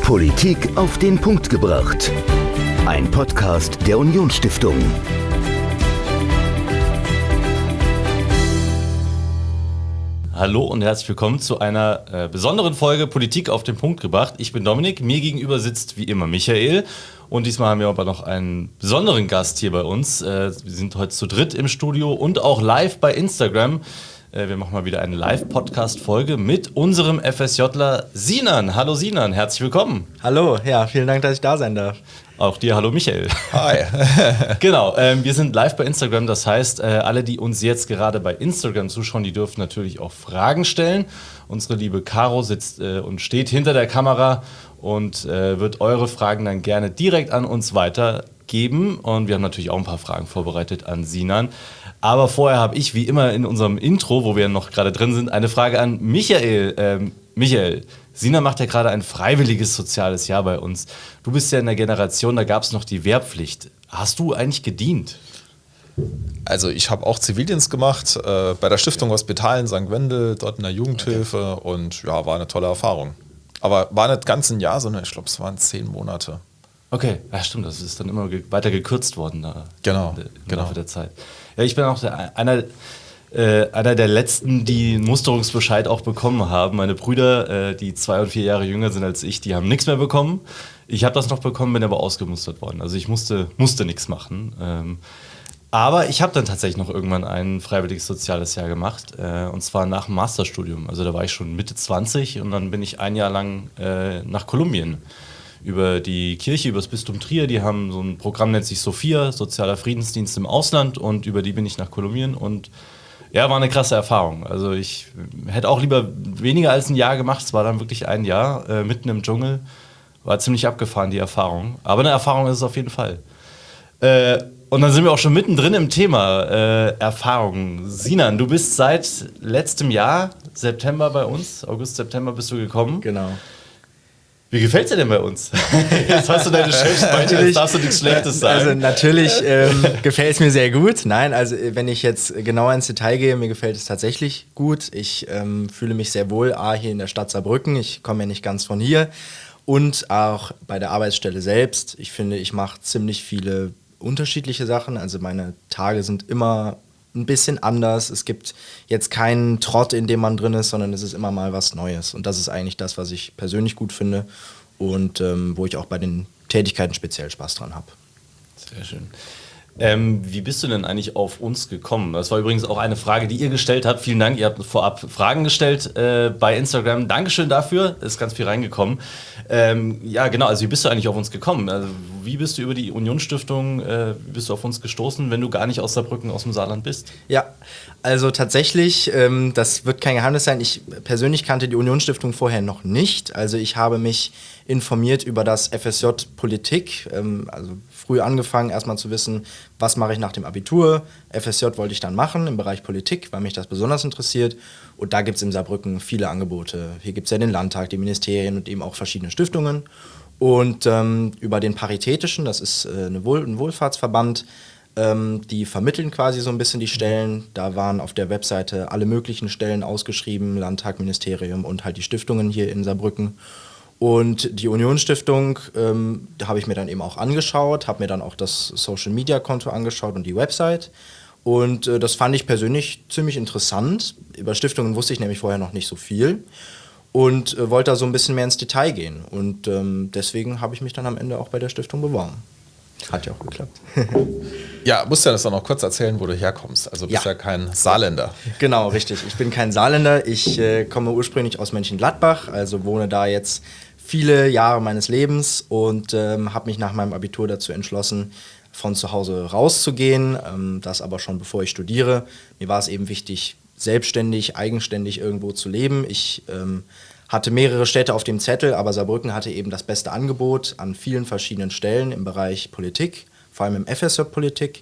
Politik auf den Punkt gebracht. Ein Podcast der Unionsstiftung. Hallo und herzlich willkommen zu einer besonderen Folge Politik auf den Punkt gebracht. Ich bin Dominik, mir gegenüber sitzt wie immer Michael und diesmal haben wir aber noch einen besonderen Gast hier bei uns. Wir sind heute zu dritt im Studio und auch live bei Instagram. Wir machen mal wieder eine Live-Podcast-Folge mit unserem FSJler Sinan. Hallo Sinan, herzlich willkommen. Hallo, ja, vielen Dank, dass ich da sein darf. Auch dir, hallo Michael. Hi. Genau, wir sind live bei Instagram, das heißt, alle, die uns jetzt gerade bei Instagram zuschauen, die dürfen natürlich auch Fragen stellen. Unsere liebe Caro sitzt und steht hinter der Kamera und wird eure Fragen dann gerne direkt an uns weitergeben. Und wir haben natürlich auch ein paar Fragen vorbereitet an Sinan. Aber vorher habe ich, wie immer in unserem Intro, wo wir noch gerade drin sind, eine Frage an Michael. Michael, Sinan macht ja gerade ein freiwilliges soziales Jahr bei uns. Du bist ja in der Generation, da gab es noch die Wehrpflicht. Hast du eigentlich gedient? Also ich habe auch Zivildienst gemacht bei der Stiftung Hospital in St. Wendel, dort in der Jugendhilfe und ja, war eine tolle Erfahrung. Aber war nicht ganz ein Jahr, sondern ich glaube, es waren 10 Monate. Okay, ja stimmt, das ist dann immer weiter gekürzt worden da im Laufe der Zeit. Ja, ich bin auch einer der Letzten, die einen Musterungsbescheid auch bekommen haben. Meine Brüder, die 2 und 4 Jahre jünger sind als ich, die haben nichts mehr bekommen. Ich habe das noch bekommen, bin aber ausgemustert worden. Also ich musste nichts machen. Aber ich habe dann tatsächlich noch irgendwann ein freiwilliges soziales Jahr gemacht. Und zwar nach dem Masterstudium. Also da war ich schon Mitte 20 und dann bin ich ein Jahr lang nach Kolumbien. Über die Kirche, über das Bistum Trier, die haben so ein Programm, nennt sich Sophia, Sozialer Friedensdienst im Ausland, und über die bin ich nach Kolumbien und ja, war eine krasse Erfahrung. Also ich hätte auch lieber weniger als ein Jahr gemacht, es war dann wirklich ein Jahr, mitten im Dschungel, war ziemlich abgefahren, die Erfahrung, aber eine Erfahrung ist es auf jeden Fall. Und dann sind wir auch schon mittendrin im Thema Erfahrungen. Sinan, du bist seit letztem Jahr, September bei uns, August, September bist du gekommen. Genau. Wie gefällt's dir denn bei uns? Jetzt hast du deine Chefs bei dir, jetzt darfst du nichts Schlechtes sagen. Also natürlich gefällt es mir sehr gut. Nein, also wenn ich jetzt genauer ins Detail gehe, mir gefällt es tatsächlich gut. Ich fühle mich sehr wohl, hier in der Stadt Saarbrücken. Ich komme ja nicht ganz von hier. Und auch bei der Arbeitsstelle selbst. Ich finde, ich mache ziemlich viele unterschiedliche Sachen. Also meine Tage sind immer ein bisschen anders. Es gibt jetzt keinen Trott, in dem man drin ist, sondern es ist immer mal was Neues. Und das ist eigentlich das, was ich persönlich gut finde und wo ich auch bei den Tätigkeiten speziell Spaß dran habe. Sehr schön. Wie bist du denn eigentlich auf uns gekommen? Das war übrigens auch eine Frage, die ihr gestellt habt. Vielen Dank, ihr habt vorab Fragen gestellt bei Instagram. Dankeschön dafür, ist ganz viel reingekommen. Ja, genau, also wie bist du eigentlich auf uns gekommen? Also, wie bist du über die Unionsstiftung, bist du auf uns gestoßen, wenn du gar nicht aus Saarbrücken, aus dem Saarland bist? Ja, also tatsächlich, das wird kein Geheimnis sein, ich persönlich kannte die Unionsstiftung vorher noch nicht. Also ich habe mich informiert über das FSJ Politik, also früh angefangen, erstmal zu wissen, was mache ich nach dem Abitur. FSJ wollte ich dann machen im Bereich Politik, weil mich das besonders interessiert. Und da gibt es in Saarbrücken viele Angebote. Hier gibt es ja den Landtag, die Ministerien und eben auch verschiedene Stiftungen. Und über den Paritätischen, das ist ein Wohlfahrtsverband, die vermitteln quasi so ein bisschen die Stellen. Da waren auf der Webseite alle möglichen Stellen ausgeschrieben, Landtag, Ministerium und halt die Stiftungen hier in Saarbrücken. Und die Unionsstiftung, da habe ich mir dann eben auch angeschaut, habe mir dann auch das Social-Media-Konto angeschaut und die Website. Und das fand ich persönlich ziemlich interessant. Über Stiftungen wusste ich nämlich vorher noch nicht so viel und wollte da so ein bisschen mehr ins Detail gehen. Und deswegen habe ich mich dann am Ende auch bei der Stiftung beworben. Hat ja auch geklappt. Ja, musst du das auch noch kurz erzählen, wo du herkommst. Also bist ja kein Saarländer. Genau, richtig. Ich bin kein Saarländer. Ich komme ursprünglich aus Mönchengladbach, also wohne da jetzt viele Jahre meines Lebens und habe mich nach meinem Abitur dazu entschlossen, von zu Hause rauszugehen. Das aber schon bevor ich studiere. Mir war es eben wichtig, selbstständig, eigenständig irgendwo zu leben. Ich hatte mehrere Städte auf dem Zettel, aber Saarbrücken hatte eben das beste Angebot an vielen verschiedenen Stellen im Bereich Politik, vor allem im FSJ Politik.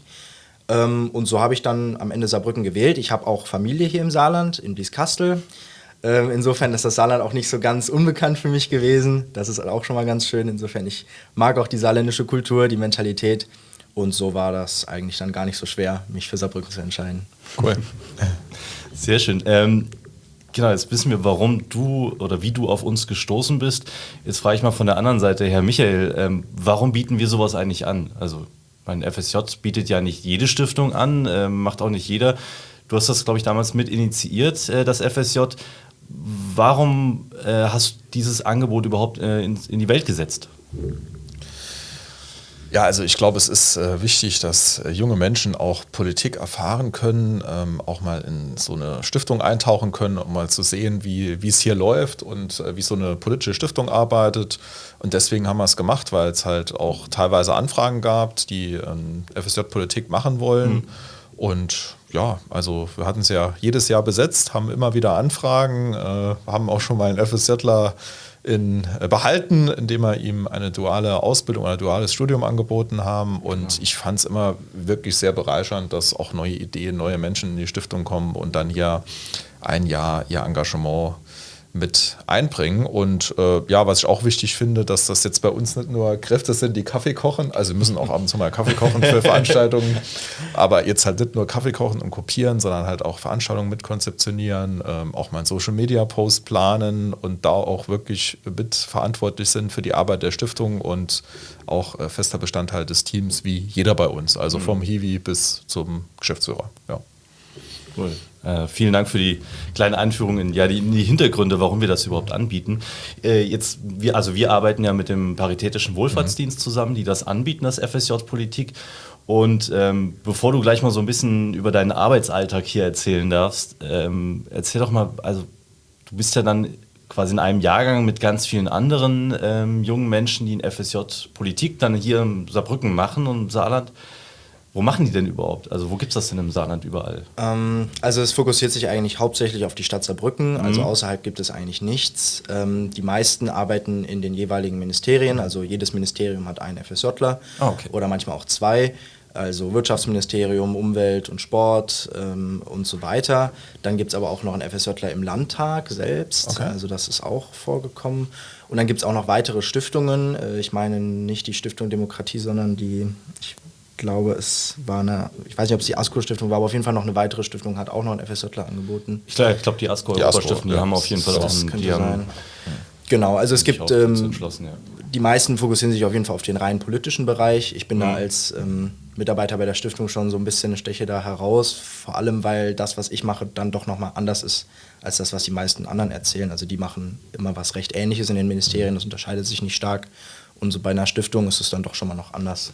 Und so habe ich dann am Ende Saarbrücken gewählt. Ich habe auch Familie hier im Saarland, in Blieskastel. Insofern ist das Saarland auch nicht so ganz unbekannt für mich gewesen. Das ist auch schon mal ganz schön. Insofern, ich mag auch die saarländische Kultur, die Mentalität. Und so war das eigentlich dann gar nicht so schwer, mich für Saarbrücken zu entscheiden. Cool. Sehr schön. Genau, jetzt wissen wir, warum du oder wie du auf uns gestoßen bist. Jetzt frage ich mal von der anderen Seite, Herr Michael, warum bieten wir sowas eigentlich an? Also mein FSJ bietet ja nicht jede Stiftung an, macht auch nicht jeder. Du hast das, glaube ich, damals mit initiiert, das FSJ. Warum hast du dieses Angebot überhaupt in die Welt gesetzt? Ja, also ich glaube, es ist wichtig, dass junge Menschen auch Politik erfahren können, auch mal in so eine Stiftung eintauchen können, um mal zu sehen, wie es hier läuft und wie so eine politische Stiftung arbeitet. Und deswegen haben wir es gemacht, weil es halt auch teilweise Anfragen gab, die FSJ-Politik machen wollen. Und ja, also wir hatten es ja jedes Jahr besetzt, haben immer wieder Anfragen, haben auch schon mal einen FSJler behalten, indem wir ihm eine duale Ausbildung oder ein duales Studium angeboten haben. Und ich fand es immer wirklich sehr bereichernd, dass auch neue Ideen, neue Menschen in die Stiftung kommen und dann hier ein Jahr ihr Engagement mit einbringen. Und ja, was ich auch wichtig finde, dass das jetzt bei uns nicht nur Kräfte sind, die Kaffee kochen, also wir müssen auch ab und zu mal Kaffee kochen für Veranstaltungen, aber jetzt halt nicht nur Kaffee kochen und kopieren, sondern halt auch Veranstaltungen mitkonzeptionieren, auch mal einen Social-Media-Post planen und da auch wirklich mitverantwortlich sind für die Arbeit der Stiftung und auch fester Bestandteil des Teams wie jeder bei uns, also vom Hiwi bis zum Geschäftsführer. Ja. Cool. Vielen Dank für die kleine Einführung in die Hintergründe, warum wir das überhaupt anbieten. Wir arbeiten ja mit dem Paritätischen Wohlfahrtsdienst zusammen, die das anbieten, das FSJ Politik. Und bevor du gleich mal so ein bisschen über deinen Arbeitsalltag hier erzählen darfst, erzähl doch mal, also du bist ja dann quasi in einem Jahrgang mit ganz vielen anderen jungen Menschen, die in FSJ Politik dann hier in Saarbrücken machen und im Saarland. Wo machen die denn überhaupt? Also wo gibt es das denn im Saarland überall? Also es fokussiert sich eigentlich hauptsächlich auf die Stadt Saarbrücken, also außerhalb gibt es eigentlich nichts. Die meisten arbeiten in den jeweiligen Ministerien, also jedes Ministerium hat einen FSJler oder manchmal auch zwei. Also Wirtschaftsministerium, Umwelt und Sport und so weiter. Dann gibt es aber auch noch einen FSJler im Landtag selbst, also das ist auch vorgekommen. Und dann gibt es auch noch weitere Stiftungen, ich meine nicht die Stiftung Demokratie, sondern ich glaube, es war ich weiß nicht, ob es die ASCO-Stiftung war, aber auf jeden Fall noch eine weitere Stiftung hat auch noch einen FSJler angeboten. Ich glaube, die ASCO-Stiftung, die haben auf jeden Fall auch einen. Das könnte sein. Genau, also es gibt, die meisten fokussieren sich auf jeden Fall auf den rein politischen Bereich. Ich bin da als Mitarbeiter bei der Stiftung schon so ein bisschen, steche da heraus, vor allem, weil das, was ich mache, dann doch nochmal anders ist, als das, was die meisten anderen erzählen. Also die machen immer was recht Ähnliches in den Ministerien, das unterscheidet sich nicht stark. Und so bei einer Stiftung ist es dann doch schon mal noch anders.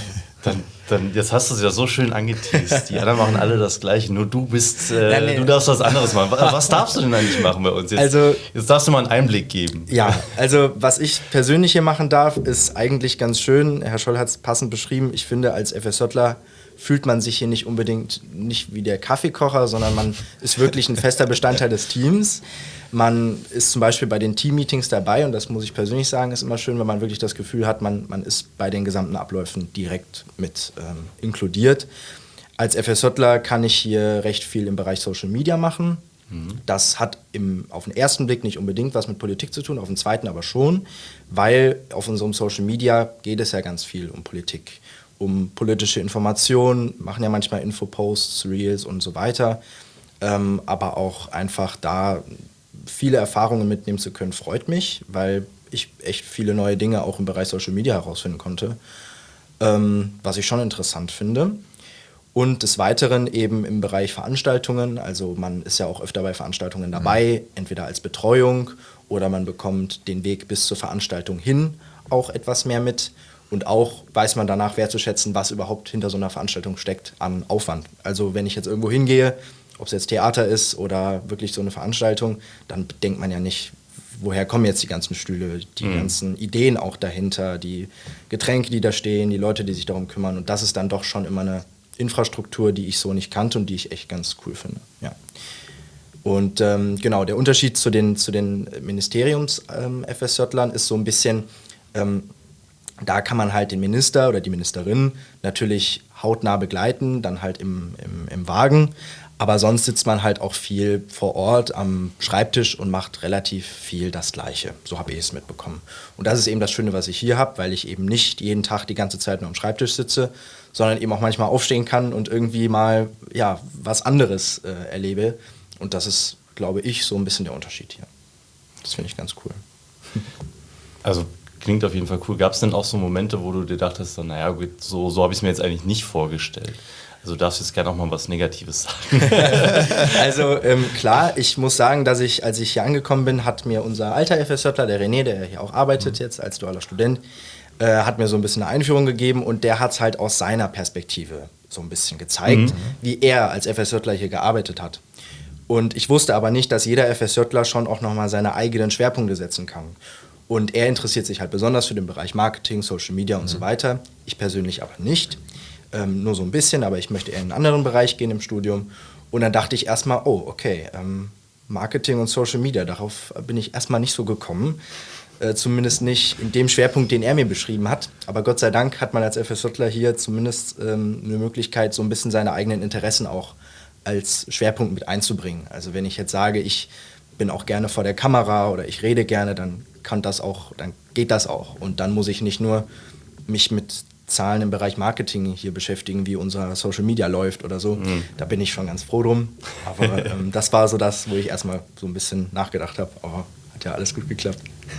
Jetzt hast du es ja so schön angeteased. Die anderen machen alle das Gleiche, nur du bist, du darfst was anderes machen. Was darfst du denn eigentlich machen bei uns? Jetzt darfst du mal einen Einblick geben. Ja, also was ich persönlich hier machen darf, ist eigentlich ganz schön. Herr Scholl hat es passend beschrieben. Ich finde, als FSJler fühlt man sich hier nicht unbedingt nicht wie der Kaffeekocher, sondern man ist wirklich ein fester Bestandteil des Teams. Man ist zum Beispiel bei den Team-Meetings dabei und das muss ich persönlich sagen, ist immer schön, wenn man wirklich das Gefühl hat, man ist bei den gesamten Abläufen direkt mit inkludiert. Als FSJler kann ich hier recht viel im Bereich Social Media machen. Das hat auf den ersten Blick nicht unbedingt was mit Politik zu tun, auf den zweiten aber schon, weil auf unserem Social Media geht es ja ganz viel um Politik, um politische Informationen, machen ja manchmal Infoposts, Reels und so weiter, aber auch einfach da viele Erfahrungen mitnehmen zu können, freut mich, weil ich echt viele neue Dinge auch im Bereich Social Media herausfinden konnte, was ich schon interessant finde. Und des Weiteren eben im Bereich Veranstaltungen, also man ist ja auch öfter bei Veranstaltungen dabei, entweder als Betreuung oder man bekommt den Weg bis zur Veranstaltung hin auch etwas mehr mit. Und auch weiß man danach wertzuschätzen, was überhaupt hinter so einer Veranstaltung steckt an Aufwand. Also wenn ich jetzt irgendwo hingehe, ob es jetzt Theater ist oder wirklich so eine Veranstaltung, dann denkt man ja nicht, woher kommen jetzt die ganzen Stühle, die ganzen Ideen auch dahinter, die Getränke, die da stehen, die Leute, die sich darum kümmern. Und das ist dann doch schon immer eine Infrastruktur, die ich so nicht kannte und die ich echt ganz cool finde. Ja. Und genau, der Unterschied zu den Ministeriums-FSJlern ist so ein bisschen, da kann man halt den Minister oder die Ministerin natürlich hautnah begleiten, dann halt im Wagen. Aber sonst sitzt man halt auch viel vor Ort am Schreibtisch und macht relativ viel das Gleiche. So habe ich es mitbekommen. Und das ist eben das Schöne, was ich hier habe, weil ich eben nicht jeden Tag die ganze Zeit nur am Schreibtisch sitze, sondern eben auch manchmal aufstehen kann und irgendwie mal was anderes erlebe. Und das ist glaube ich, so ein bisschen der Unterschied hier. Das finde ich ganz cool. Also klingt auf jeden Fall cool. Gab es denn auch so Momente, wo du dir dachtest, naja, gut, so habe ich es mir jetzt eigentlich nicht vorgestellt? Also darfst du jetzt gerne auch mal was Negatives sagen. Also klar, ich muss sagen, dass als ich hier angekommen bin, hat mir unser alter FSJler, der René, der hier auch arbeitet jetzt als dualer Student, hat mir so ein bisschen eine Einführung gegeben und der hat es halt aus seiner Perspektive so ein bisschen gezeigt, wie er als FSJler hier gearbeitet hat. Und ich wusste aber nicht, dass jeder FSJler schon auch nochmal seine eigenen Schwerpunkte setzen kann. Und er interessiert sich halt besonders für den Bereich Marketing, Social Media und so weiter. Ich persönlich aber nicht. Nur so ein bisschen, aber ich möchte eher in einen anderen Bereich gehen im Studium. Und dann dachte ich erstmal, oh, okay, Marketing und Social Media, darauf bin ich erstmal nicht so gekommen. Zumindest nicht in dem Schwerpunkt, den er mir beschrieben hat. Aber Gott sei Dank hat man als FSJler hier zumindest eine Möglichkeit, so ein bisschen seine eigenen Interessen auch als Schwerpunkt mit einzubringen. Also wenn ich jetzt sage, ich bin auch gerne vor der Kamera oder ich rede gerne, dann geht das auch. Und dann muss ich nicht nur mich mit Zahlen im Bereich Marketing hier beschäftigen, wie unser Social Media läuft oder so. Da bin ich schon ganz froh drum. Aber das war so das, wo ich erstmal so ein bisschen nachgedacht habe. Aber hat ja alles gut geklappt.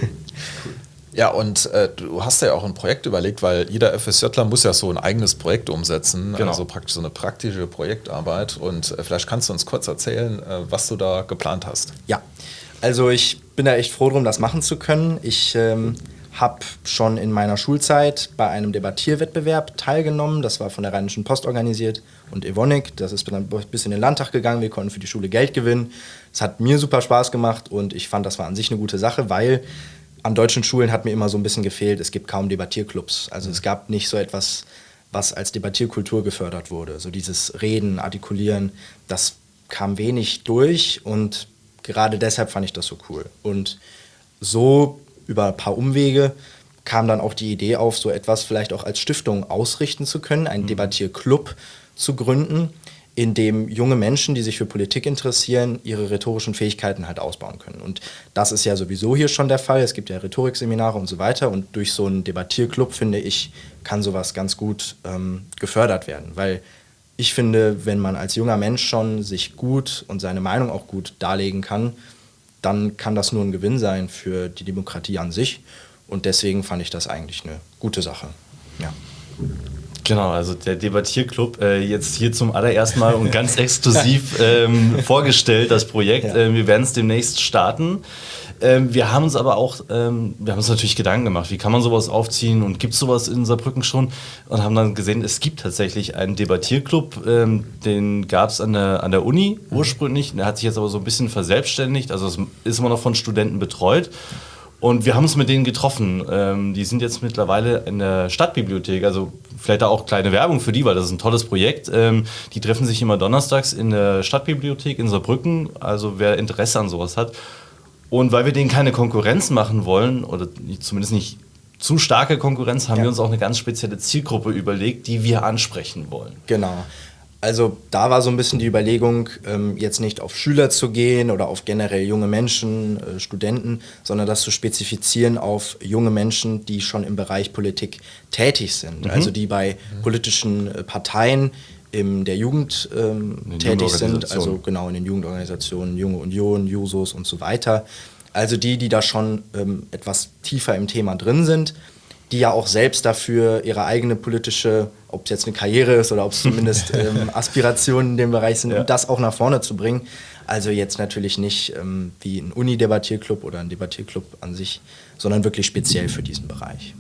Ja, und du hast ja auch ein Projekt überlegt, weil jeder FSJler muss ja so ein eigenes Projekt umsetzen, also praktisch so eine praktische Projektarbeit. Und vielleicht kannst du uns kurz erzählen, was du da geplant hast. Ja, also ich bin da echt froh drum, das machen zu können. Ich habe schon in meiner Schulzeit bei einem Debattierwettbewerb teilgenommen. Das war von der Rheinischen Post organisiert und Evonik. Das ist dann bis in den Landtag gegangen. Wir konnten für die Schule Geld gewinnen. Es hat mir super Spaß gemacht und ich fand, das war an sich eine gute Sache, weil an deutschen Schulen hat mir immer so ein bisschen gefehlt, es gibt kaum Debattierclubs. Also es gab nicht so etwas, was als Debattierkultur gefördert wurde. So dieses Reden, Artikulieren, das kam wenig durch und gerade deshalb fand ich das so cool. Und so über ein paar Umwege kam dann auch die Idee auf, so etwas vielleicht auch als Stiftung ausrichten zu können, einen Debattierclub zu gründen, in dem junge Menschen, die sich für Politik interessieren, ihre rhetorischen Fähigkeiten halt ausbauen können. Und das ist ja sowieso hier schon der Fall. Es gibt ja Rhetorikseminare und so weiter. Und durch so einen Debattierclub, finde ich, kann sowas ganz gut gefördert werden. Weil ich finde, wenn man als junger Mensch schon sich gut und seine Meinung auch gut darlegen kann, dann kann das nur ein Gewinn sein für die Demokratie an sich. Und deswegen fand ich das eigentlich eine gute Sache. Ja. Genau, also der Debattierclub jetzt hier zum allerersten Mal und ganz exklusiv vorgestellt, das Projekt. Ja. Wir werden es demnächst starten. Wir haben uns aber auch, wir haben uns natürlich Gedanken gemacht, wie kann man sowas aufziehen und gibt es sowas in Saarbrücken schon? Und haben dann gesehen, es gibt tatsächlich einen Debattierclub, den gab es an der Uni ursprünglich, der hat sich jetzt aber so ein bisschen verselbstständigt, also es ist immer noch von Studenten betreut. Und wir haben uns mit denen getroffen. Die sind jetzt mittlerweile in der Stadtbibliothek, also vielleicht da auch kleine Werbung für die, weil das ist ein tolles Projekt. Die treffen sich immer donnerstags in der Stadtbibliothek in Saarbrücken, also wer Interesse an sowas hat. Und weil wir denen keine Konkurrenz machen wollen, oder zumindest nicht zu starke Konkurrenz, haben wir uns auch eine ganz spezielle Zielgruppe überlegt, die wir ansprechen wollen. Genau. Also da war so ein bisschen die Überlegung, jetzt nicht auf Schüler zu gehen oder auf generell junge Menschen, Studenten, sondern das zu spezifizieren auf junge Menschen, die schon im Bereich Politik tätig sind. Also die bei politischen Parteien in der Jugend tätig sind, also genau in den Jugendorganisationen, Junge Union, Jusos und so weiter. Also die da schon etwas tiefer im Thema drin sind, die ja auch selbst dafür ihre eigene politische, ob es jetzt eine Karriere ist oder ob es zumindest Aspirationen in dem Bereich sind, um das auch nach vorne zu bringen. Also jetzt natürlich nicht wie ein Uni-Debattierclub oder ein Debattierclub an sich, sondern wirklich speziell für diesen Bereich.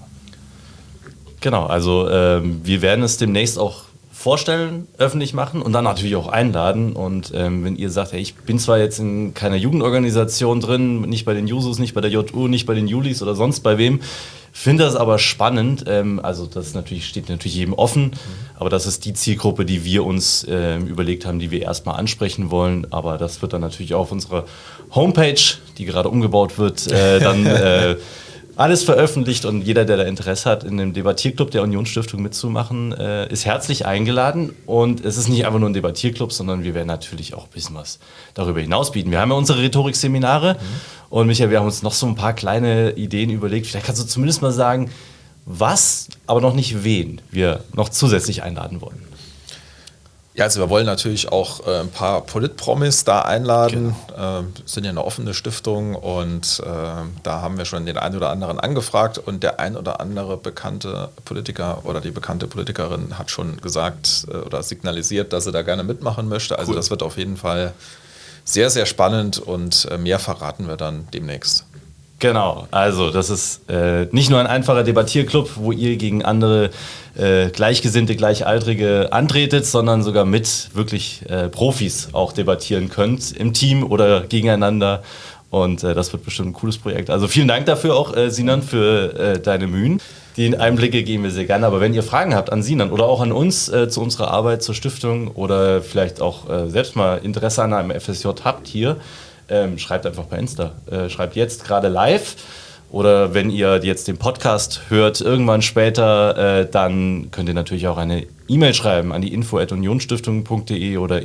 Genau, also wir werden es demnächst auch vorstellen, öffentlich machen und dann natürlich auch einladen. Und wenn ihr sagt, hey, ich bin zwar jetzt in keiner Jugendorganisation drin, nicht bei den Jusos, nicht bei der JU, nicht bei den Julis oder sonst bei wem, finde das aber spannend. Also das steht natürlich jedem offen, aber das ist die Zielgruppe, die wir uns überlegt haben, die wir erstmal ansprechen wollen. Aber das wird dann natürlich auch auf unserer Homepage, die gerade umgebaut wird, dann alles veröffentlicht und jeder, der da Interesse hat, in dem Debattierclub der Unionsstiftung mitzumachen, ist herzlich eingeladen. Und es ist nicht einfach nur ein Debattierclub, sondern wir werden natürlich auch ein bisschen was darüber hinaus bieten. Wir haben ja unsere Rhetorikseminare und Michael, wir haben uns noch so ein paar kleine Ideen überlegt. Vielleicht kannst du zumindest mal sagen, was, aber noch nicht wen wir noch zusätzlich einladen wollen. Ja, also wir wollen natürlich auch ein paar Politpromis da einladen. Genau. Sind ja eine offene Stiftung und da haben wir schon den einen oder anderen angefragt und der ein oder andere bekannte Politiker oder die bekannte Politikerin hat schon gesagt oder signalisiert, dass sie da gerne mitmachen möchte. Also das wird auf jeden Fall sehr, sehr spannend und mehr verraten wir dann demnächst. Genau, also das ist nicht nur ein einfacher Debattierclub, wo ihr gegen andere Gleichgesinnte, Gleichaltrige antretet, sondern sogar mit wirklich Profis auch debattieren könnt, im Team oder gegeneinander. Und das wird bestimmt ein cooles Projekt. Also vielen Dank dafür auch, Sinan, für deine Mühen. Die Einblicke geben wir sehr gerne. Aber wenn ihr Fragen habt an Sinan oder auch an uns zu unserer Arbeit zur Stiftung oder vielleicht auch selbst mal Interesse an einem FSJ habt hier, schreibt einfach bei Insta. Schreibt jetzt gerade live oder wenn ihr jetzt den Podcast hört, irgendwann später, dann könnt ihr natürlich auch eine E-Mail schreiben an die info@unionstiftung.de oder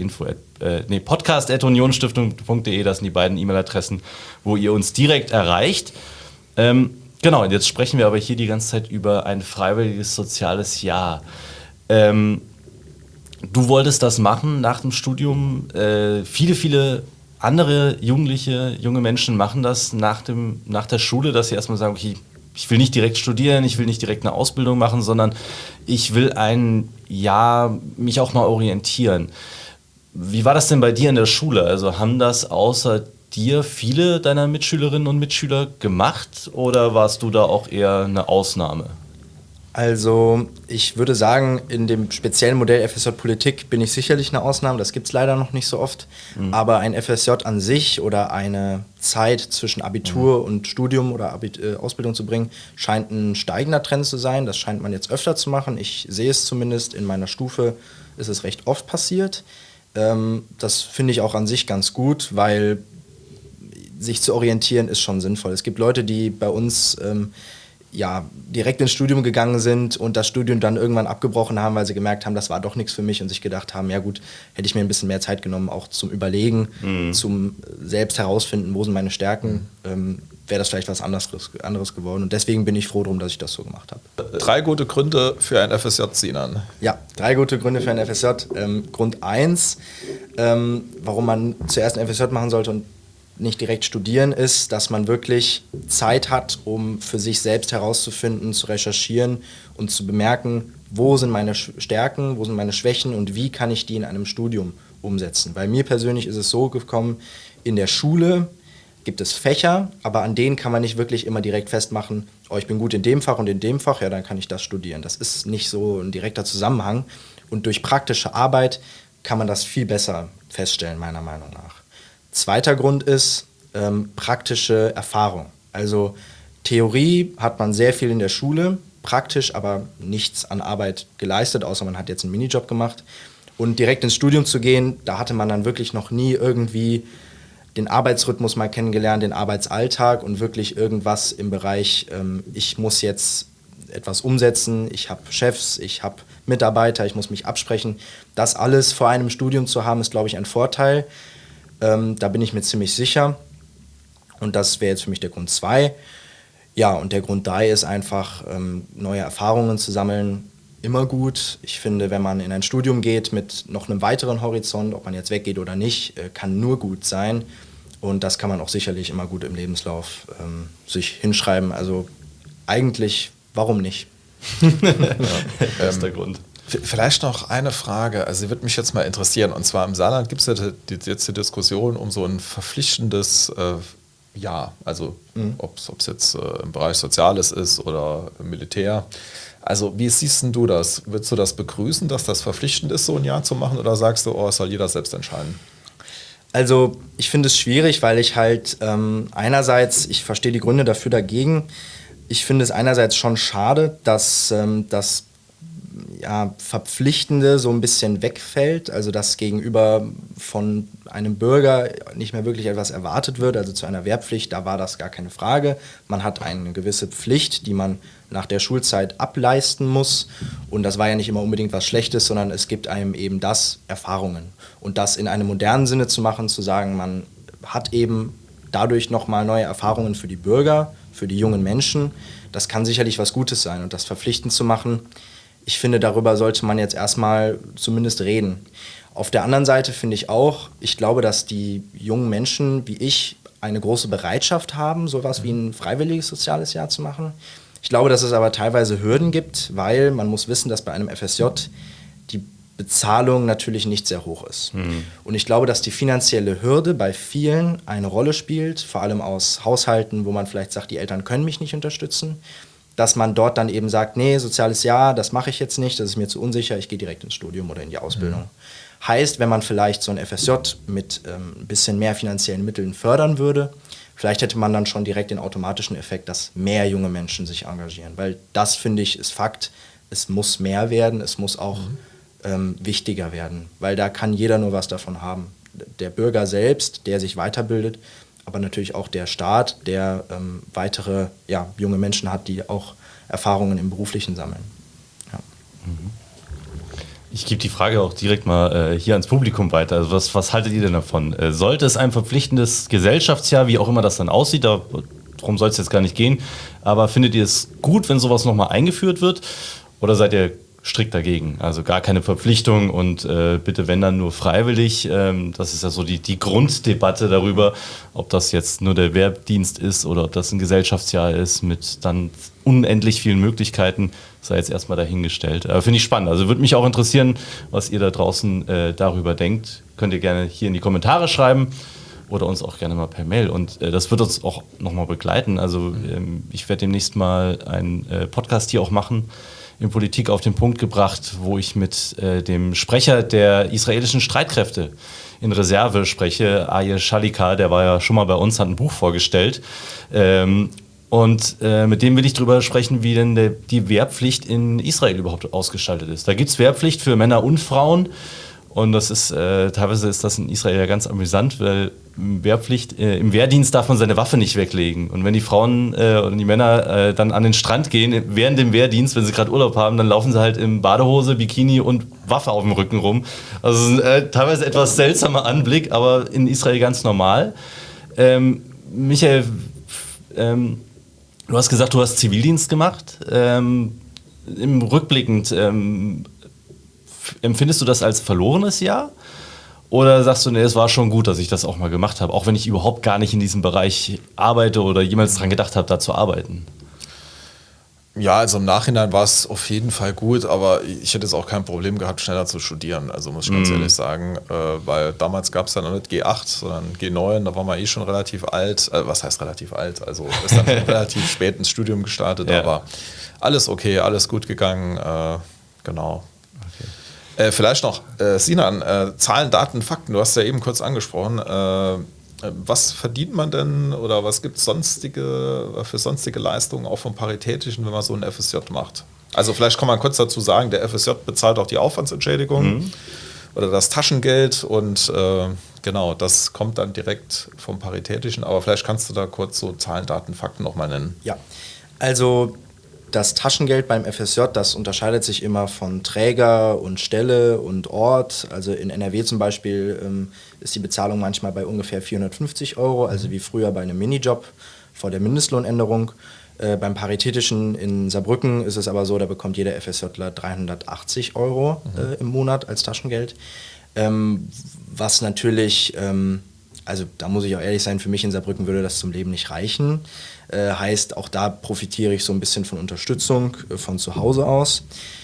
podcast@unionstiftung.de. Das sind die beiden E-Mail-Adressen, wo ihr uns direkt erreicht. Genau, und jetzt sprechen wir aber hier die ganze Zeit über ein freiwilliges soziales Jahr. Du wolltest das machen nach dem Studium. Viele andere junge Menschen machen das nach der Schule, dass sie erstmal sagen, okay, ich will nicht direkt studieren, ich will nicht direkt eine Ausbildung machen, sondern ich will ein Jahr mich auch mal orientieren. Wie war das denn bei dir in der Schule? Also haben das außer dir viele deiner Mitschülerinnen und Mitschüler gemacht oder warst du da auch eher eine Ausnahme? Also ich würde sagen, in dem speziellen Modell FSJ Politik bin ich sicherlich eine Ausnahme, das gibt es leider noch nicht so oft, aber ein FSJ an sich oder eine Zeit zwischen Abitur und Studium oder Ausbildung zu bringen, scheint ein steigender Trend zu sein, das scheint man jetzt öfter zu machen, ich sehe es zumindest, in meiner Stufe ist es recht oft passiert, das finde ich auch an sich ganz gut, weil sich zu orientieren ist schon sinnvoll. Es gibt Leute, die bei uns direkt ins Studium gegangen sind und das Studium dann irgendwann abgebrochen haben, weil sie gemerkt haben, das war doch nichts für mich und sich gedacht haben, ja gut, hätte ich mir ein bisschen mehr Zeit genommen, auch zum Überlegen, zum selbst herausfinden, wo sind meine Stärken, wäre das vielleicht was anderes geworden. Und deswegen bin ich froh drum, dass ich das so gemacht habe. 3 gute Gründe für ein FSJ, Sinan. Ja, 3 gute Gründe für ein FSJ. Grund 1, warum man zuerst ein FSJ machen sollte und nicht direkt studieren, ist, dass man wirklich Zeit hat, um für sich selbst herauszufinden, zu recherchieren und zu bemerken, wo sind meine Stärken, wo sind meine Schwächen und wie kann ich die in einem Studium umsetzen. Bei mir persönlich ist es so gekommen, in der Schule gibt es Fächer, aber an denen kann man nicht wirklich immer direkt festmachen, oh, ich bin gut in dem Fach und in dem Fach, ja, dann kann ich das studieren. Das ist nicht so ein direkter Zusammenhang und durch praktische Arbeit kann man das viel besser feststellen, meiner Meinung nach. Zweiter Grund ist praktische Erfahrung. Also Theorie hat man sehr viel in der Schule, praktisch aber nichts an Arbeit geleistet, außer man hat jetzt einen Minijob gemacht. Und direkt ins Studium zu gehen, da hatte man dann wirklich noch nie irgendwie den Arbeitsrhythmus mal kennengelernt, den Arbeitsalltag und wirklich irgendwas im Bereich, ich muss jetzt etwas umsetzen, ich habe Chefs, ich habe Mitarbeiter, ich muss mich absprechen. Das alles vor einem Studium zu haben, ist, glaube ich, ein Vorteil. Da bin ich mir ziemlich sicher. Und das wäre jetzt für mich der Grund 2. Ja, und der Grund 3 ist einfach, neue Erfahrungen zu sammeln, immer gut. Ich finde, wenn man in ein Studium geht mit noch einem weiteren Horizont, ob man jetzt weggeht oder nicht, kann nur gut sein. Und das kann man auch sicherlich immer gut im Lebenslauf sich hinschreiben. Also eigentlich, warum nicht? Das ist der Grund. Vielleicht noch eine Frage, also die wird mich jetzt mal interessieren, und zwar im Saarland gibt es ja jetzt die Diskussion um so ein verpflichtendes Jahr, also ob es jetzt im Bereich Soziales ist oder Militär. Also wie siehst denn du das? Würdest du das begrüßen, dass das verpflichtend ist, so ein Jahr zu machen, oder sagst du, es soll jeder selbst entscheiden? Also ich finde es schwierig, weil ich halt einerseits, ich verstehe die Gründe dafür dagegen, ich finde es einerseits schon schade, dass das Verpflichtende so ein bisschen wegfällt, also dass gegenüber von einem Bürger nicht mehr wirklich etwas erwartet wird, also zu einer Wehrpflicht, da war das gar keine Frage. Man hat eine gewisse Pflicht, die man nach der Schulzeit ableisten muss und das war ja nicht immer unbedingt was Schlechtes, sondern es gibt einem eben das Erfahrungen und das in einem modernen Sinne zu machen, zu sagen, man hat eben dadurch nochmal neue Erfahrungen für die Bürger, für die jungen Menschen, das kann sicherlich was Gutes sein und das verpflichtend zu machen. ich finde, darüber sollte man jetzt erstmal zumindest reden. Auf der anderen Seite finde ich auch, ich glaube, dass die jungen Menschen wie ich eine große Bereitschaft haben, sowas wie ein freiwilliges soziales Jahr zu machen. Ich glaube, dass es aber teilweise Hürden gibt, weil man muss wissen, dass bei einem FSJ die Bezahlung natürlich nicht sehr hoch ist. Und ich glaube, dass die finanzielle Hürde bei vielen eine Rolle spielt, vor allem aus Haushalten, wo man vielleicht sagt, die Eltern können mich nicht unterstützen, dass man dort dann eben sagt, nee, soziales Jahr, das mache ich jetzt nicht, das ist mir zu unsicher, ich gehe direkt ins Studium oder in die Ausbildung. Heißt, wenn man vielleicht so ein FSJ mit ein bisschen mehr finanziellen Mitteln fördern würde, vielleicht hätte man dann schon direkt den automatischen Effekt, dass mehr junge Menschen sich engagieren. Weil das, finde ich, ist Fakt, es muss mehr werden, es muss auch wichtiger werden, weil da kann jeder nur was davon haben. Der Bürger selbst, der sich weiterbildet, aber natürlich auch der Staat, der weitere junge Menschen hat, die auch Erfahrungen im Beruflichen sammeln. Ja. Ich gebe die Frage auch direkt mal hier ans Publikum weiter. Also was haltet ihr denn davon? Sollte es ein verpflichtendes Gesellschaftsjahr, wie auch immer das dann aussieht, darum soll es jetzt gar nicht gehen, aber findet ihr es gut, wenn sowas nochmal eingeführt wird? Oder seid ihr strikt dagegen? Also gar keine Verpflichtung und bitte, wenn dann nur freiwillig. Das ist ja so die Grunddebatte darüber, ob das jetzt nur der Wehrdienst ist oder ob das ein Gesellschaftsjahr ist mit dann unendlich vielen Möglichkeiten, sei jetzt erstmal dahingestellt. Finde ich spannend. Also würde mich auch interessieren, was ihr da draußen darüber denkt. Könnt ihr gerne hier in die Kommentare schreiben oder uns auch gerne mal per Mail. Und das wird uns auch nochmal begleiten. Also ich werde demnächst mal einen Podcast hier auch machen, in Politik auf den Punkt gebracht, wo ich mit dem Sprecher der israelischen Streitkräfte in Reserve spreche, Aye Shalika, der war ja schon mal bei uns, hat ein Buch vorgestellt. Und mit dem will ich darüber sprechen, wie denn die Wehrpflicht in Israel überhaupt ausgestaltet ist. Da gibt es Wehrpflicht für Männer und Frauen. Und das ist teilweise ist das in Israel ja ganz amüsant, weil im Wehrdienst darf man seine Waffe nicht weglegen. Und wenn die Frauen und die Männer dann an den Strand gehen, während dem Wehrdienst, wenn sie gerade Urlaub haben, dann laufen sie halt in Badehose, Bikini und Waffe auf dem Rücken rum. Also teilweise etwas seltsamer Anblick, aber in Israel ganz normal. Michael, du hast gesagt, du hast Zivildienst gemacht. Rückblickend, empfindest du das als verlorenes Jahr? Oder sagst du, nee, es war schon gut, dass ich das auch mal gemacht habe, auch wenn ich überhaupt gar nicht in diesem Bereich arbeite oder jemals dran gedacht habe, da zu arbeiten? Ja, also im Nachhinein war es auf jeden Fall gut, aber ich hätte jetzt auch kein Problem gehabt, schneller zu studieren, also muss ich ganz ehrlich sagen, weil damals gab es dann noch nicht G8, sondern G9, da war man schon relativ alt, was heißt relativ alt, also ist dann relativ spät ins Studium gestartet, ja. Aber alles okay, alles gut gegangen, genau. Vielleicht noch, Sinan, Zahlen, Daten, Fakten, du hast ja eben kurz angesprochen. Was verdient man denn oder was gibt es für sonstige Leistungen auch vom Paritätischen, wenn man so ein FSJ macht? Also vielleicht kann man kurz dazu sagen, der FSJ bezahlt auch die Aufwandsentschädigung oder das Taschengeld und genau, das kommt dann direkt vom Paritätischen. Aber vielleicht kannst du da kurz so Zahlen, Daten, Fakten nochmal nennen. Ja, also das Taschengeld beim FSJ, das unterscheidet sich immer von Träger und Stelle und Ort. Also in NRW zum Beispiel ist die Bezahlung manchmal bei ungefähr 450 €, also wie früher bei einem Minijob vor der Mindestlohnänderung. Beim Paritätischen in Saarbrücken ist es aber so, da bekommt jeder FSJler 380 € im Monat als Taschengeld. Was natürlich, also da muss ich auch ehrlich sein, für mich in Saarbrücken würde das zum Leben nicht reichen. Heißt, auch da profitiere ich so ein bisschen von Unterstützung von zu Hause aus.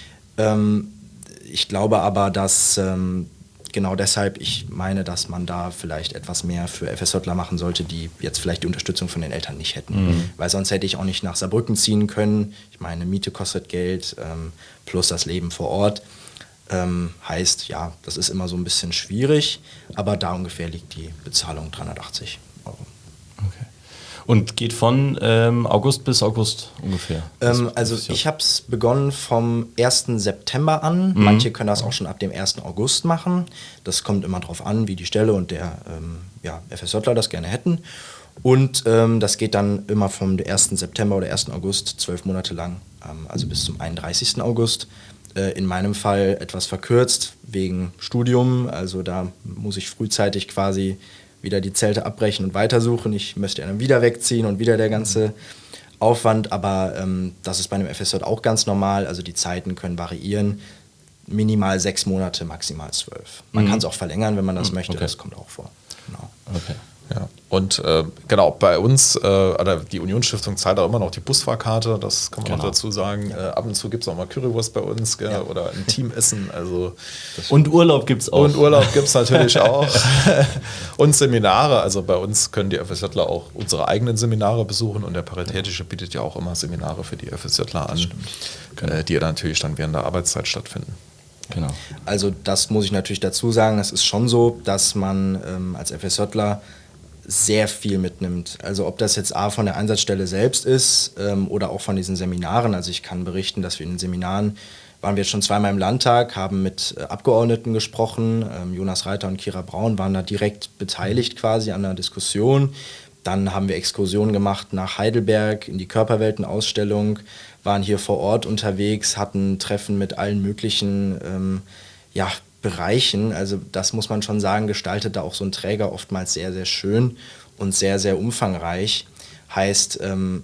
Ich glaube aber, dass genau deshalb ich meine, dass man da vielleicht etwas mehr für FSJler machen sollte, die jetzt vielleicht die Unterstützung von den Eltern nicht hätten. Weil sonst hätte ich auch nicht nach Saarbrücken ziehen können. Ich meine, Miete kostet Geld, plus das Leben vor Ort. Heißt, ja, das ist immer so ein bisschen schwierig, aber da ungefähr liegt die Bezahlung 380 €. Okay. Und geht von August bis August ungefähr? Also ich habe es begonnen vom 1. September an. Manche können das auch schon ab dem 1. August machen. Das kommt immer drauf an, wie die Stelle und der FSJler das gerne hätten. Und das geht dann immer vom 1. September oder 1. August 12 Monate lang, also bis zum 31. August. In meinem Fall etwas verkürzt wegen Studium. Also da muss ich frühzeitig quasi wieder die Zelte abbrechen und weitersuchen. Ich möchte dann wieder wegziehen und wieder der ganze Aufwand, aber das ist bei einem FSJ auch ganz normal. Also die Zeiten können variieren. Minimal 6 Monate, maximal 12. Man kann es auch verlängern, wenn man das möchte. Das kommt auch vor. Genau. Okay. Ja. Und genau, bei uns, die Unionsstiftung zahlt auch immer noch die Busfahrkarte, das kann man auch dazu sagen. Ab und zu gibt es auch mal Currywurst bei uns oder ein Teamessen. Also und Urlaub gibt es auch. Und Urlaub gibt es natürlich auch. Und Seminare, also bei uns können die FSJler auch unsere eigenen Seminare besuchen und der Paritätische bietet ja auch immer Seminare für die FSJler an, die ja natürlich dann während der Arbeitszeit stattfinden. Genau. Also das muss ich natürlich dazu sagen, es ist schon so, dass man als FSJler sehr viel mitnimmt. Also ob das jetzt von der Einsatzstelle selbst ist oder auch von diesen Seminaren. Also ich kann berichten, dass wir in den Seminaren waren wir jetzt schon 2-mal im Landtag, haben mit Abgeordneten gesprochen. Jonas Reiter und Kira Braun waren da direkt beteiligt quasi an der Diskussion. Dann haben wir Exkursionen gemacht nach Heidelberg in die Körperweltenausstellung, waren hier vor Ort unterwegs, hatten Treffen mit allen möglichen Bereichen. Also das muss man schon sagen, gestaltet da auch so ein Träger oftmals sehr, sehr schön und sehr, sehr umfangreich. Heißt,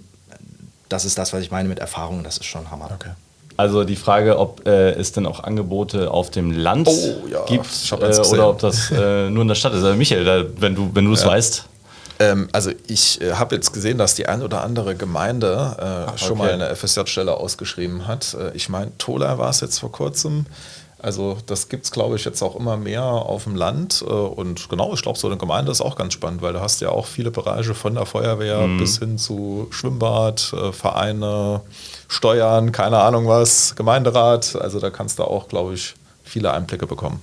das ist das, was ich meine mit Erfahrung, das ist schon Hammer. Okay. Also die Frage, ob es denn auch Angebote auf dem Land gibt oder ob das nur in der Stadt ist. Also Michael, wenn du es weißt. Also ich habe jetzt gesehen, dass die ein oder andere Gemeinde schon mal eine FSJ-Stelle ausgeschrieben hat. Ich meine, Tola war es jetzt vor kurzem. Also das gibt es, glaube ich, jetzt auch immer mehr auf dem Land. Und genau, ich glaube, so eine Gemeinde ist auch ganz spannend, weil du hast ja auch viele Bereiche von der Feuerwehr bis hin zu Schwimmbad, Vereine, Steuern, keine Ahnung was, Gemeinderat. Also da kannst du auch, glaube ich, viele Einblicke bekommen.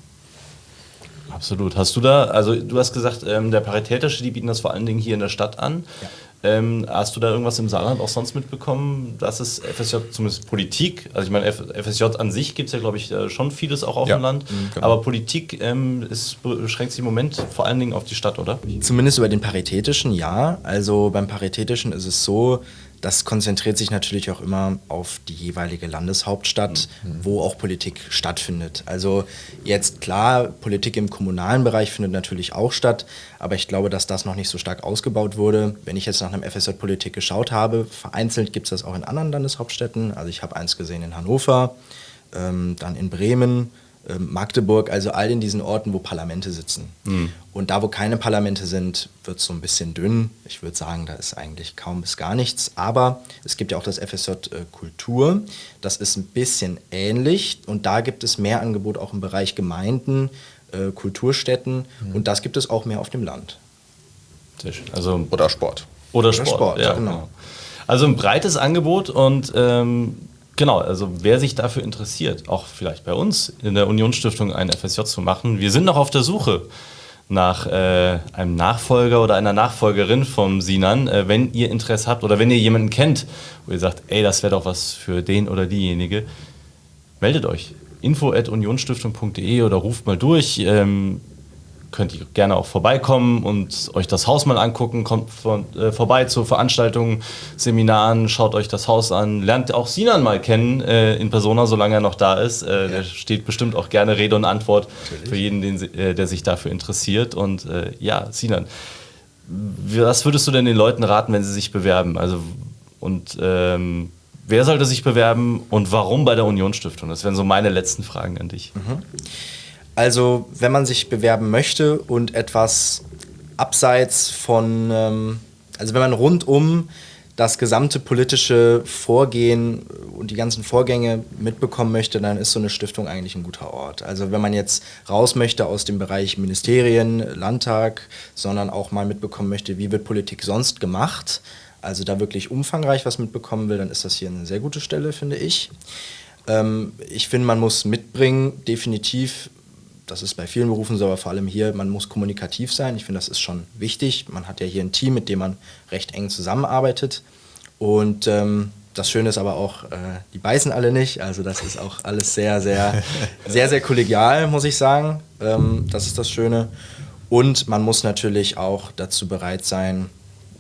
Absolut. Hast du da, also du hast gesagt, der Paritätische, die bieten das vor allen Dingen hier in der Stadt an. Ja. Hast du da irgendwas im Saarland auch sonst mitbekommen, dass es FSJ, zumindest Politik, also ich meine FSJ an sich gibt es ja glaube ich schon vieles auch auf dem Land, genau. Aber Politik beschränkt sich im Moment vor allen Dingen auf die Stadt, oder? Zumindest über den Paritätischen, ja. Also beim Paritätischen ist es so, das konzentriert sich natürlich auch immer auf die jeweilige Landeshauptstadt, wo auch Politik stattfindet. Also jetzt klar, Politik im kommunalen Bereich findet natürlich auch statt, aber ich glaube, dass das noch nicht so stark ausgebaut wurde. Wenn ich jetzt nach einem FSJ-Politik geschaut habe, vereinzelt gibt es das auch in anderen Landeshauptstädten. Also ich habe eins gesehen in Hannover, dann in Bremen, Magdeburg, also all in diesen Orten, wo Parlamente sitzen. Und da, wo keine Parlamente sind, wird es so ein bisschen dünn. Ich würde sagen, da ist eigentlich kaum bis gar nichts. Aber es gibt ja auch das FSJ Kultur. Das ist ein bisschen ähnlich. Und da gibt es mehr Angebot auch im Bereich Gemeinden, Kulturstätten. Und das gibt es auch mehr auf dem Land. Sehr schön. Also, oder Sport. Oder Sport, ja, genau. Also ein breites Angebot und genau, also wer sich dafür interessiert, auch vielleicht bei uns in der Unionsstiftung ein FSJ zu machen, wir sind noch auf der Suche nach einem Nachfolger oder einer Nachfolgerin vom Sinan. Wenn ihr Interesse habt oder wenn ihr jemanden kennt, wo ihr sagt, ey, das wäre doch was für den oder diejenige, meldet euch. info@unionsstiftung.de oder ruft mal durch. Könnt ihr gerne auch vorbeikommen und euch das Haus mal angucken. Kommt vorbei zu Veranstaltungen, Seminaren, schaut euch das Haus an. Lernt auch Sinan mal kennen in Persona, solange er noch da ist. Der steht bestimmt auch gerne Rede und Antwort für jeden, der sich dafür interessiert. Und Sinan, was würdest du denn den Leuten raten, wenn sie sich bewerben? Also, und wer sollte sich bewerben und warum bei der Unionsstiftung? Das wären so meine letzten Fragen an dich. Also, wenn man sich bewerben möchte und etwas abseits von, also wenn man rundum das gesamte politische Vorgehen und die ganzen Vorgänge mitbekommen möchte, dann ist so eine Stiftung eigentlich ein guter Ort. Also wenn man jetzt raus möchte aus dem Bereich Ministerien, Landtag, sondern auch mal mitbekommen möchte, wie wird Politik sonst gemacht, also da wirklich umfangreich was mitbekommen will, dann ist das hier eine sehr gute Stelle, finde ich. Ich finde, man muss mitbringen, definitiv. Das ist bei vielen Berufen so, aber vor allem hier, man muss kommunikativ sein. Ich finde, das ist schon wichtig. Man hat ja hier ein Team, mit dem man recht eng zusammenarbeitet. Und das Schöne ist aber auch, die beißen alle nicht. Also das ist auch alles sehr, sehr, sehr, sehr kollegial, muss ich sagen. Das ist das Schöne. Und man muss natürlich auch dazu bereit sein,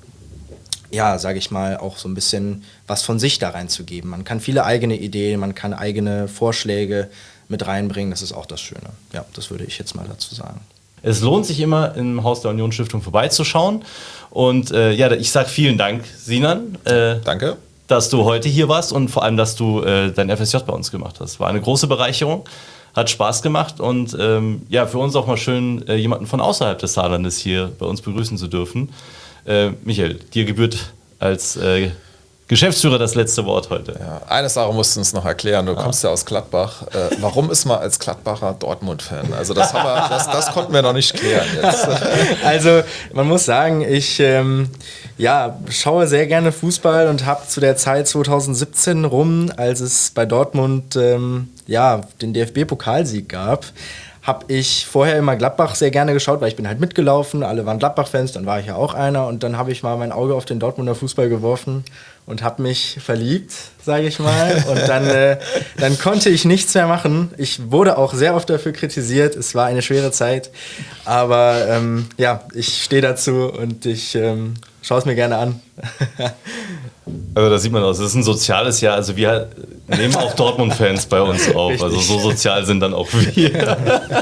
ja, sage ich mal, auch so ein bisschen was von sich da reinzugeben. Man kann viele eigene Ideen, man kann eigene Vorschläge mit reinbringen, das ist auch das Schöne. Ja, das würde ich jetzt mal dazu sagen. Es lohnt sich immer, im Haus der Unionsstiftung vorbeizuschauen. Und ich sage vielen Dank, Sinan. Danke. Dass du heute hier warst und vor allem, dass du dein FSJ bei uns gemacht hast. War eine große Bereicherung, hat Spaß gemacht und für uns auch mal schön, jemanden von außerhalb des Saarlandes hier bei uns begrüßen zu dürfen. Michael, dir gebührt als Geschäftsführer das letzte Wort heute. Ja, eine Sache musst du uns noch erklären. Du kommst ja aus Gladbach. Warum ist man als Gladbacher Dortmund-Fan? Also das konnten wir noch nicht klären jetzt. Also man muss sagen, ich schaue sehr gerne Fußball und habe zu der Zeit 2017 rum, als es bei Dortmund den DFB-Pokalsieg gab, habe ich vorher immer Gladbach sehr gerne geschaut, weil ich bin halt mitgelaufen, alle waren Gladbach-Fans, dann war ich ja auch einer und dann habe ich mal mein Auge auf den Dortmunder Fußball geworfen und habe mich verliebt, sage ich mal. Und dann konnte ich nichts mehr machen. Ich wurde auch sehr oft dafür kritisiert, es war eine schwere Zeit, aber ich stehe dazu und ich schaue es mir gerne an. Also da sieht man aus, es ist ein soziales Jahr, also wir nehmen auch Dortmund-Fans bei uns auf, richtig. Also so sozial sind dann auch wir.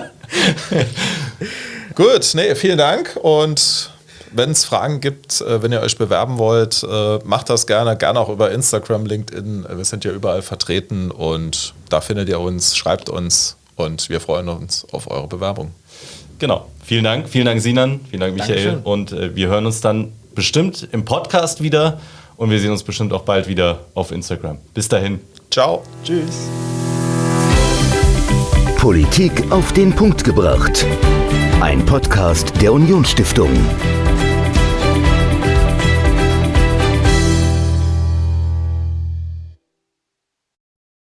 Gut, vielen Dank und wenn es Fragen gibt, wenn ihr euch bewerben wollt, macht das gerne auch über Instagram, LinkedIn, wir sind ja überall vertreten und da findet ihr uns, schreibt uns und wir freuen uns auf eure Bewerbung. Genau, vielen Dank Sinan, vielen Dank Michael. Dankeschön. Und wir hören uns dann bestimmt im Podcast wieder und wir sehen uns bestimmt auch bald wieder auf Instagram. Bis dahin. Ciao. Tschüss. Politik auf den Punkt gebracht. Ein Podcast der Unionsstiftung.